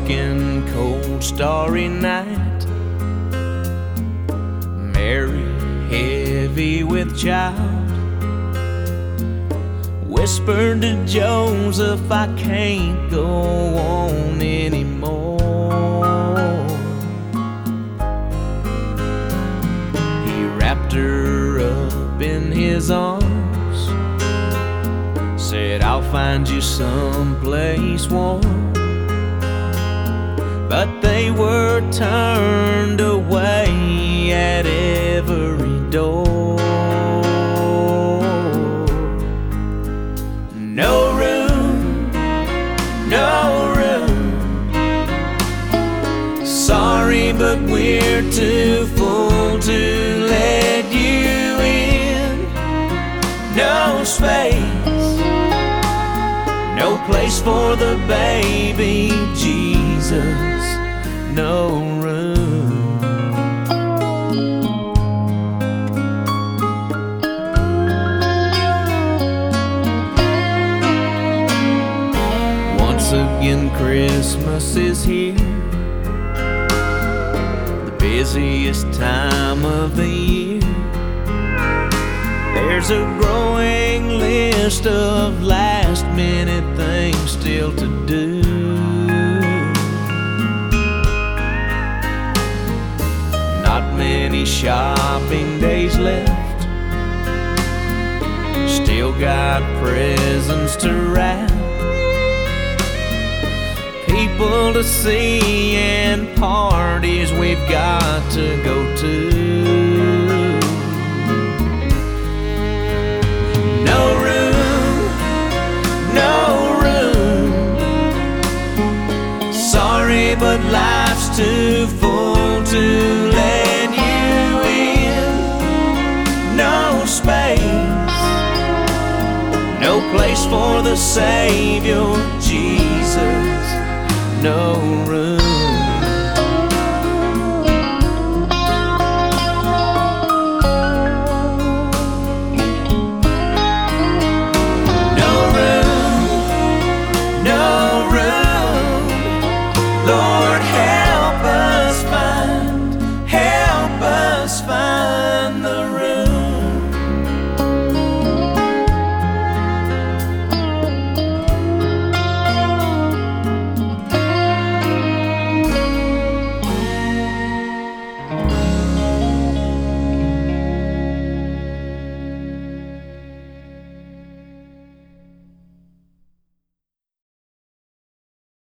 and cold starry night, Mary heavy with child whispered to Joseph, I can't go on anymore. He wrapped her up in his arms, said, I'll find you someplace warm. But they were turned away at every door. No room, no room. Sorry, but we're too full to let you in. No space, no place for the baby Jesus, no room. Once again Christmas is here, the busiest time of the year. There's a growing list of last-minute things still to do. Not many shopping days left, still got presents to wrap, people to see and parties we've got to go to. No room, no room. Sorry, but life's too full to let you in. No space, no place for the Savior Jesus, no room.